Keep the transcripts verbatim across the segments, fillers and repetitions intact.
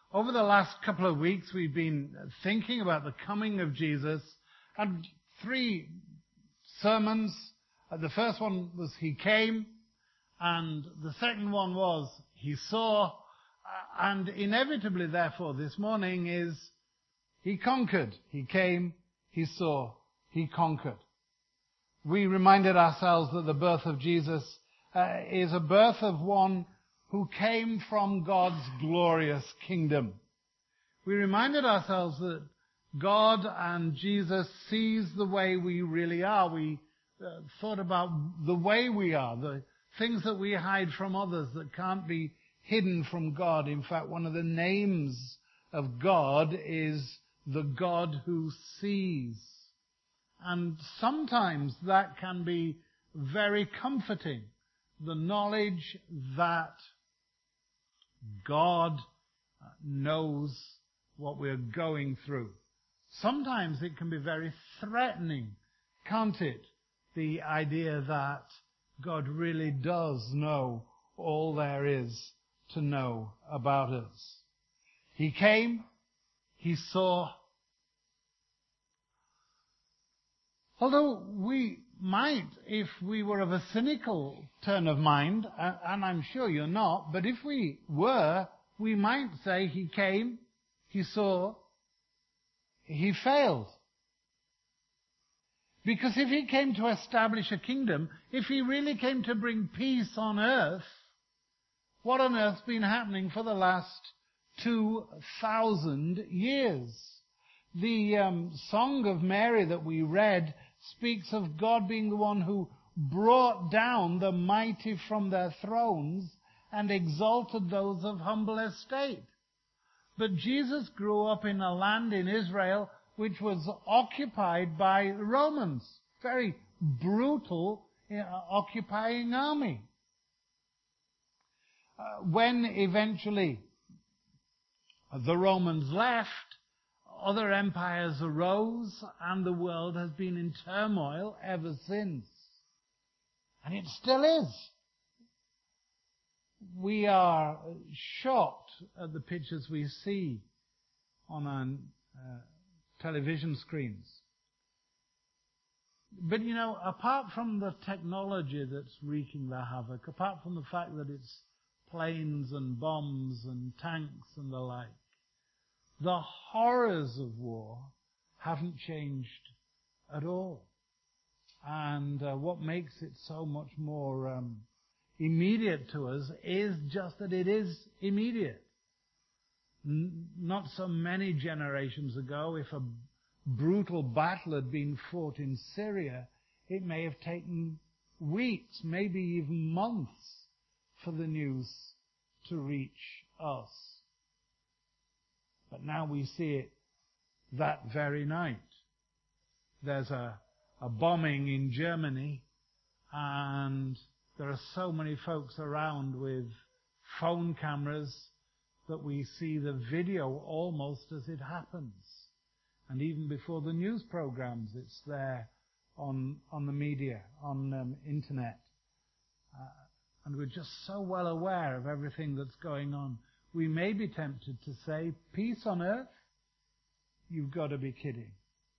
Over the last couple of weeks, we've been thinking about the coming of Jesus, and three sermons. Uh, the first one was He Came, and the second one was He Saw, uh, and inevitably, therefore, this morning is He Conquered. He came, He saw, He conquered. We reminded ourselves that the birth of Jesus uh, is a birth of one who came from God's glorious kingdom. We reminded ourselves that God and Jesus sees the way we really are. We uh, thought about the way we are, the things that we hide from others that can't be hidden from God. In fact, one of the names of God is the God who sees. And sometimes that can be very comforting, the knowledge that God knows what we're going through. Sometimes it can be very threatening, can't it? The idea that God really does know all there is to know about us. He came, He saw. Although we might, if we were of a cynical turn of mind, and I'm sure you're not, but if we were, we might say He came, He saw, He failed. Because if He came to establish a kingdom, if He really came to bring peace on earth, what on earth's been happening for the last two thousand years? The um, Song of Mary that we read speaks of God being the one who brought down the mighty from their thrones and exalted those of humble estate. But Jesus grew up in a land in Israel which was occupied by Romans, very brutal uh, occupying army. Uh, when eventually the Romans left, other empires arose, and the world has been in turmoil ever since. And it still is. We are shocked at the pictures we see on our uh, television screens. But, you know, apart from the technology that's wreaking the havoc, apart from the fact that it's planes and bombs and tanks and the like, the horrors of war haven't changed at all. And uh, what makes it so much more um, immediate to us is just that it is immediate. N- not so many generations ago, if a brutal battle had been fought in Syria, it may have taken weeks, maybe even months, for the news to reach us. But now we see it that very night. There's a, a bombing in Germany, and there are so many folks around with phone cameras that we see the video almost as it happens. And even before the news programs, it's there on on the media, on um, internet. Uh, and we're just so well aware of everything that's going on. We may be tempted to say, peace on earth? You've got to be kidding.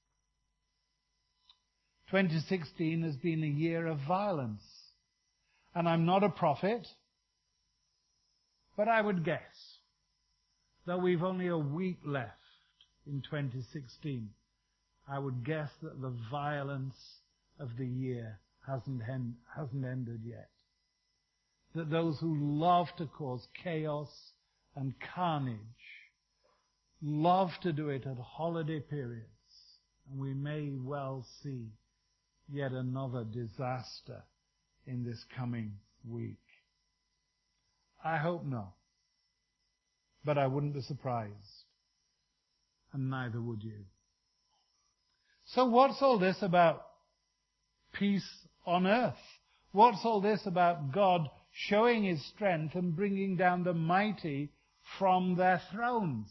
twenty sixteen has been a year of violence. And I'm not a prophet, but I would guess, though we've only a week left in twenty sixteen, I would guess that the violence of the year hasn't, end, hasn't ended yet. That those who love to cause chaos and carnage love to do it at holiday periods, and we may well see yet another disaster in this coming week. I hope not, but I wouldn't be surprised, and neither would you. So what's all this about peace on earth? What's all this about God showing His strength and bringing down the mighty from their thrones?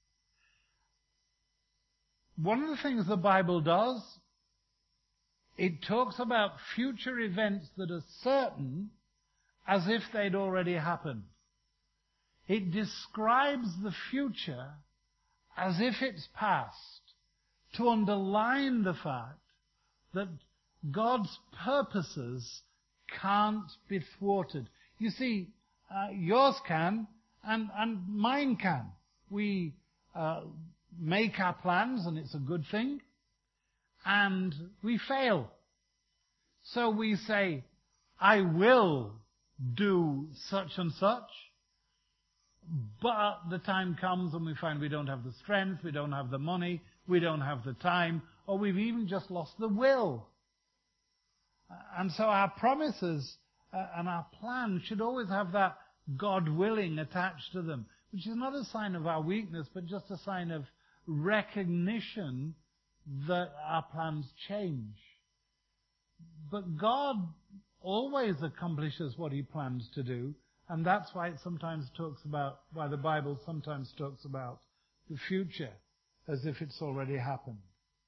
One of the things the Bible does, it talks about future events that are certain as if they'd already happened. It describes the future as if it's past, to underline the fact that God's purposes can't be thwarted. You see, uh, yours can, and, and mine can. We uh, make our plans, and it's a good thing, and we fail. So we say, I will do such and such, but the time comes and we find we don't have the strength, we don't have the money, we don't have the time, or we've even just lost the will. And so our promises uh, and our plans should always have that God willing attached to them, which is not a sign of our weakness, but just a sign of recognition that our plans change. But God always accomplishes what he plans to do, and that's why it sometimes talks about, why the Bible sometimes talks about the future as if it's already happened.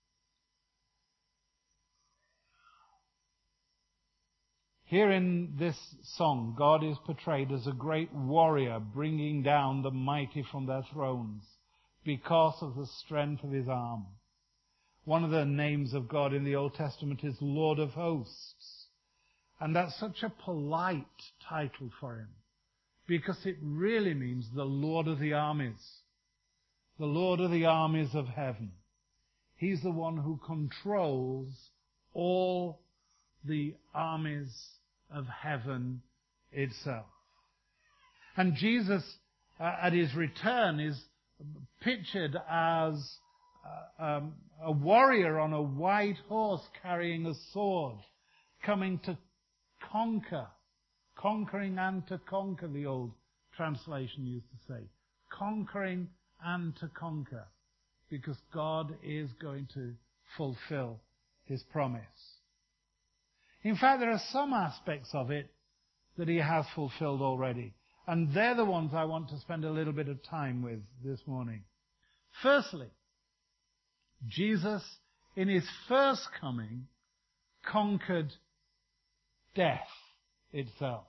Here in this song, God is portrayed as a great warrior bringing down the mighty from their thrones because of the strength of his arm. One of the names of God in the Old Testament is Lord of Hosts. And that's such a polite title for him, because it really means the Lord of the armies. The Lord of the armies of heaven. He's the one who controls all the armies of heaven itself. And Jesus, uh, at his return, is pictured as uh, um, a warrior on a white horse carrying a sword, coming to conquer. Conquering and to conquer, the old translation used to say. Conquering and to conquer. Because God is going to fulfill his promise. In fact, there are some aspects of it that he has fulfilled already. And they're the ones I want to spend a little bit of time with this morning. Firstly, Jesus, in his first coming, conquered death itself.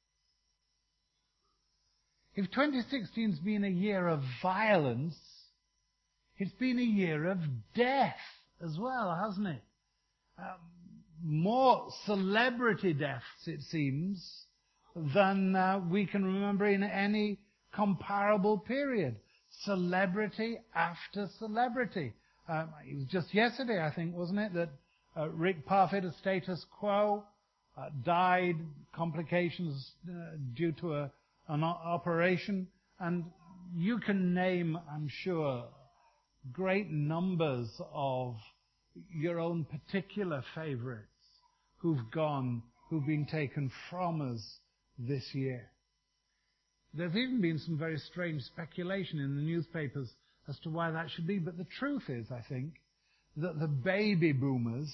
If twenty sixteen has been a year of violence, it's been a year of death as well, hasn't it? Um, more celebrity deaths, it seems, than uh, we can remember in any comparable period. Celebrity after celebrity. Um, it was just yesterday, I think, wasn't it, that uh, Rick Parfitt of Status Quo uh, died, complications uh, due to a, an operation. And you can name, I'm sure, great numbers of your own particular favorites who've gone, who've been taken from us this year. There's even been some very strange speculation in the newspapers as to why that should be. But the truth is, I think, that the baby boomers,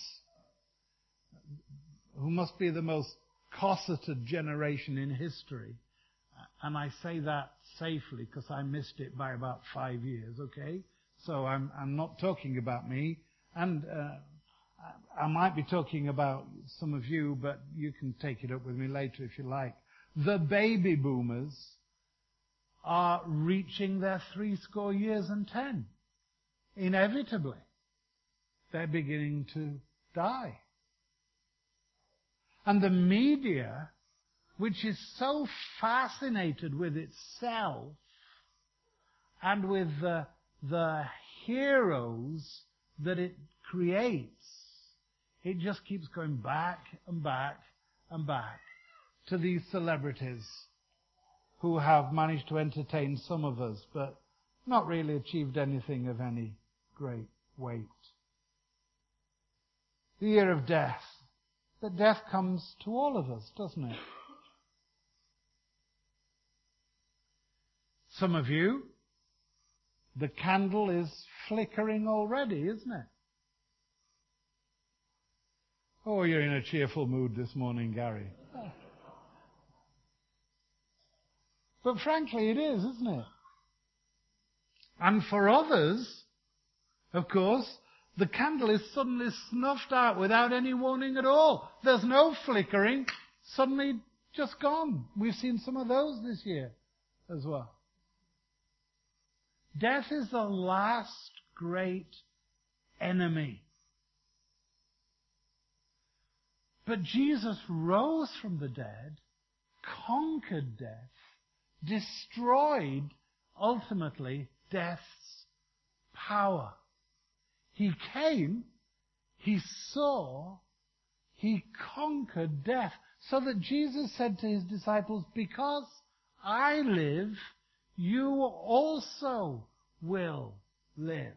who must be the most cosseted generation in history, and I say that safely because I missed it by about five years, okay? So I'm, I'm not talking about me. And uh, I might be talking about some of you, but you can take it up with me later if you like. The baby boomers are reaching their three score years and ten. Inevitably. They're beginning to die. And the media, which is so fascinated with itself and with the, the heroes that it creates, it just keeps going back and back and back to these celebrities who have managed to entertain some of us, but not really achieved anything of any great weight. The year of death. But death comes to all of us, doesn't it? Some of you, the candle is flickering already, isn't it? Oh, you're in a cheerful mood this morning, Gary. But frankly, it is, isn't it? And for others, of course, the candle is suddenly snuffed out without any warning at all. There's no flickering, suddenly just gone. We've seen some of those this year as well. Death is the last great enemy. But Jesus rose from the dead, conquered death, destroyed, ultimately, death's power. He came, he saw, he conquered death. So that Jesus said to his disciples, because I live, you also will live.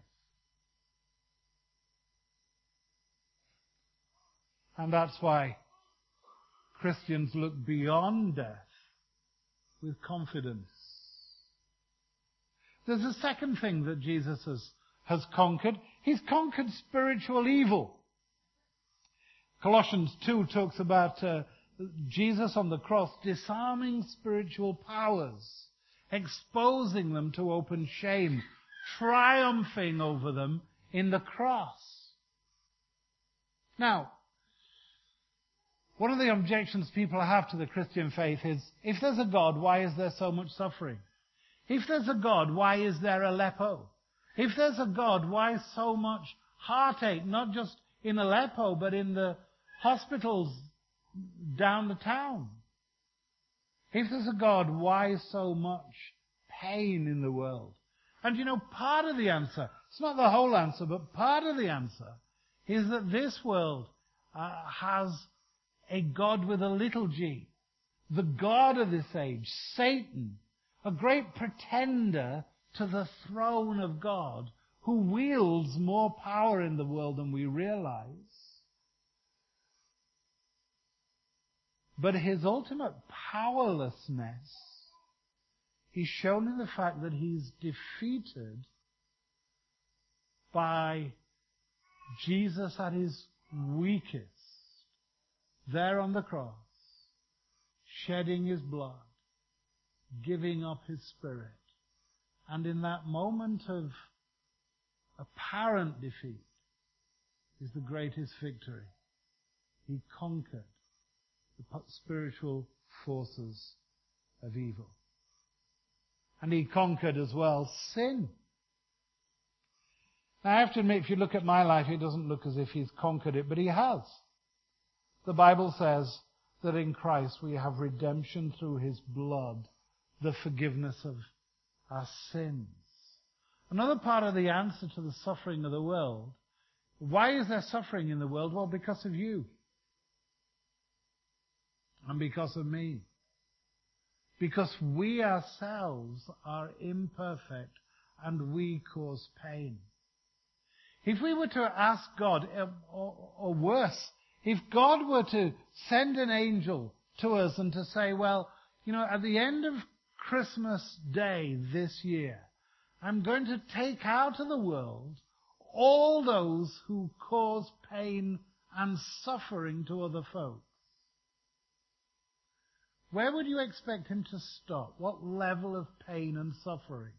And that's why Christians look beyond death with confidence. There's a second thing that Jesus has, has conquered. He's conquered spiritual evil. Colossians two talks about uh, Jesus on the cross disarming spiritual powers, exposing them to open shame, triumphing over them in the cross. Now, one of the objections people have to the Christian faith is, if there's a God, why is there so much suffering? If there's a God, why is there Aleppo? If there's a God, why so much heartache, not just in Aleppo, but in the hospitals down the town? If there's a God, why so much pain in the world? And you know, part of the answer, it's not the whole answer, but part of the answer is that this world uh, has a God with a little g. The God of this age, Satan, a great pretender to the throne of God, who wields more power in the world than we realize. But his ultimate powerlessness is shown in the fact that he's defeated by Jesus at his weakest, there on the cross, shedding his blood, giving up his spirit. And in that moment of apparent defeat is the greatest victory. He conquered the spiritual forces of evil. And he conquered as well sin. Now I have to admit, if you look at my life, it doesn't look as if he's conquered it, but he has. The Bible says that in Christ we have redemption through his blood, the forgiveness of our sins. Another part of the answer to the suffering of the world, why is there suffering in the world? Well, because of you. And because of me. Because we ourselves are imperfect and we cause pain. If we were to ask God, or, or worse, if God were to send an angel to us and to say, well, you know, at the end of Christmas Day this year, I'm going to take out of the world all those who cause pain and suffering to other folk. Where would you expect him to stop? What level of pain and suffering?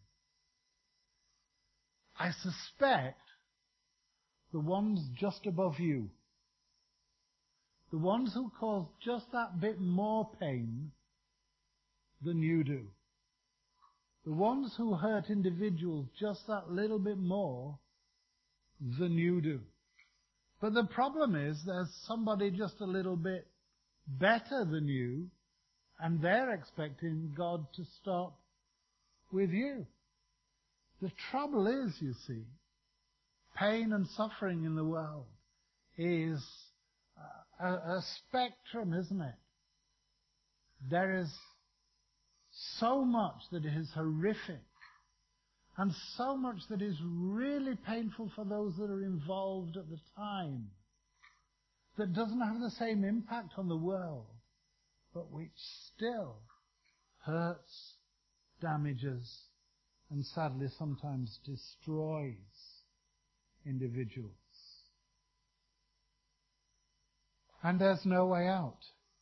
I suspect the ones just above you. The ones who cause just that bit more pain than you do. The ones who hurt individuals just that little bit more than you do. But the problem is there's somebody just a little bit better than you, and they're expecting God to stop with you. The trouble is, you see, pain and suffering in the world is a, a spectrum, isn't it? There is so much that is horrific and so much that is really painful for those that are involved at the time that doesn't have the same impact on the world, but which still hurts, damages, and sadly sometimes destroys individuals. And there's no way out.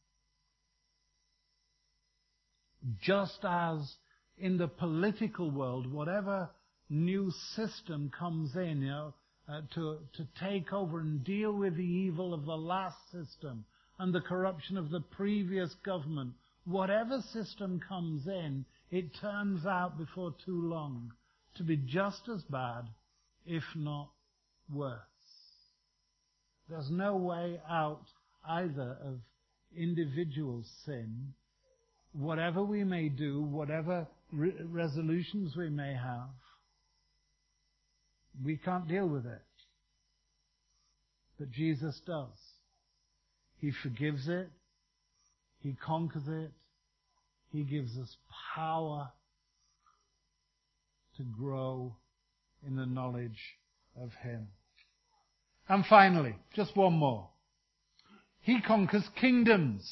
Just as in the political world, whatever new system comes in, you know, uh, to, to take over and deal with the evil of the last system and the corruption of the previous government, whatever system comes in, it turns out before too long to be just as bad, if not worse. There's no way out either of individual sin. Whatever we may do, whatever re- resolutions we may have, we can't deal with it. But Jesus does. He forgives it. He conquers it. He gives us power to grow in the knowledge of Him. And finally, just one more. He conquers kingdoms.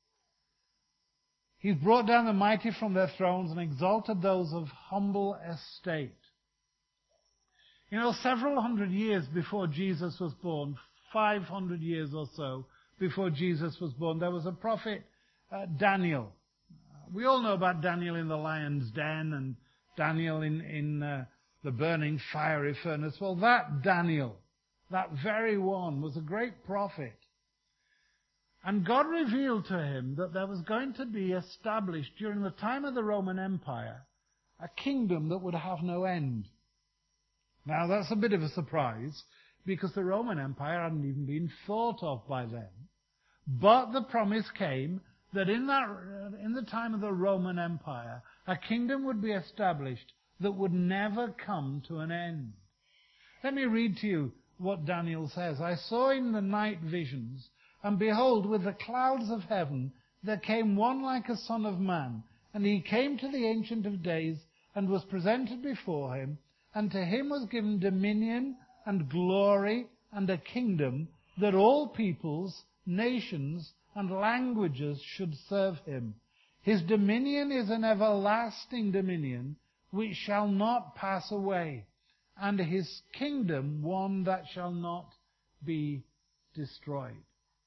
He's brought down the mighty from their thrones and exalted those of humble estate. You know, several hundred years before Jesus was born, five hundred years or so before Jesus was born, there was a prophet, uh, Daniel. We all know about Daniel in the lion's den and Daniel in, in uh, the burning fiery furnace. Well, that Daniel, that very one, was a great prophet. And God revealed to him that there was going to be established during the time of the Roman Empire a kingdom that would have no end. Now, that's a bit of a surprise because the Roman Empire hadn't even been thought of by then. But the promise came that in that, in the time of the Roman Empire, a kingdom would be established that would never come to an end. Let me read to you what Daniel says. I saw in the night visions, and behold, with the clouds of heaven, there came one like a son of man, and he came to the Ancient of Days, and was presented before him, and to him was given dominion and glory and a kingdom, that all peoples, nations, and languages should serve him. His dominion is an everlasting dominion, which shall not pass away, and his kingdom one that shall not be destroyed.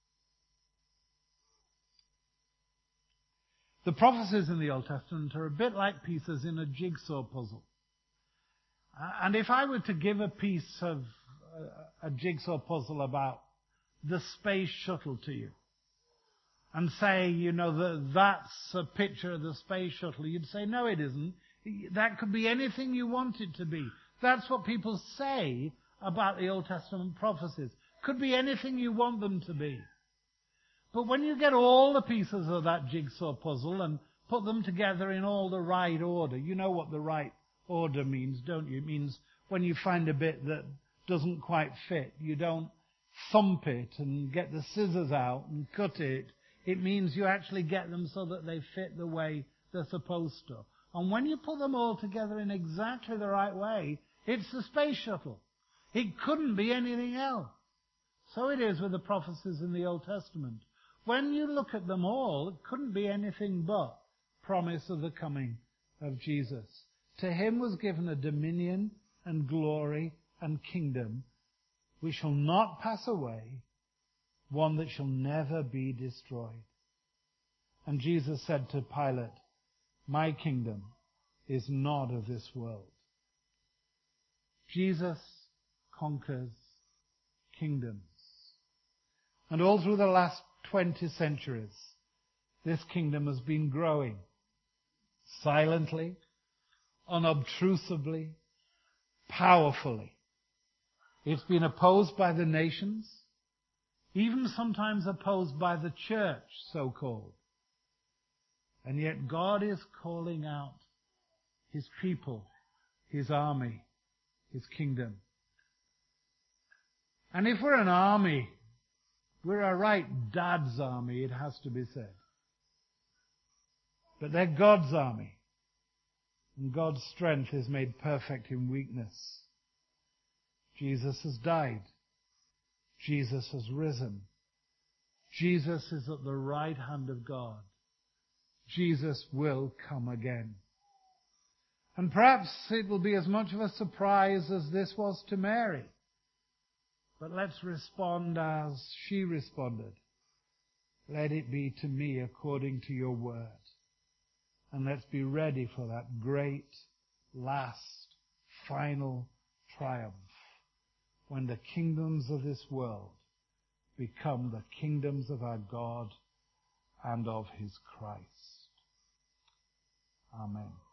The prophecies in the Old Testament are a bit like pieces in a jigsaw puzzle. And if I were to give a piece of a jigsaw puzzle about the space shuttle to you, and say, you know, that that's a picture of the space shuttle, you'd say, no, it isn't. That could be anything you want it to be. That's what people say about the Old Testament prophecies. Could be anything you want them to be. But when you get all the pieces of that jigsaw puzzle and put them together in all the right order, you know what the right order means, don't you? It means when you find a bit that doesn't quite fit, you don't thump it and get the scissors out and cut it. It means you actually get them so that they fit the way they're supposed to. And when you put them all together in exactly the right way, it's the space shuttle. It couldn't be anything else. So it is with the prophecies in the Old Testament. When you look at them all, it couldn't be anything but promise of the coming of Jesus. To him was given a dominion and glory and kingdom which shall not pass away, one that shall never be destroyed. And Jesus said to Pilate, my kingdom is not of this world. Jesus conquers kingdoms. And all through the last twenty centuries, this kingdom has been growing silently, unobtrusively, powerfully. It's been opposed by the nations, even sometimes opposed by the church, so-called. And yet God is calling out his people, his army, his kingdom. And if we're an army, we're a right dad's army, it has to be said. But they're God's army. And God's strength is made perfect in weakness. Jesus has died. Jesus has risen. Jesus is at the right hand of God. Jesus will come again. And perhaps it will be as much of a surprise as this was to Mary. But let's respond as she responded. Let it be to me according to your word. And let's be ready for that great, last, final triumph when the kingdoms of this world become the kingdoms of our God and of his Christ. Amen.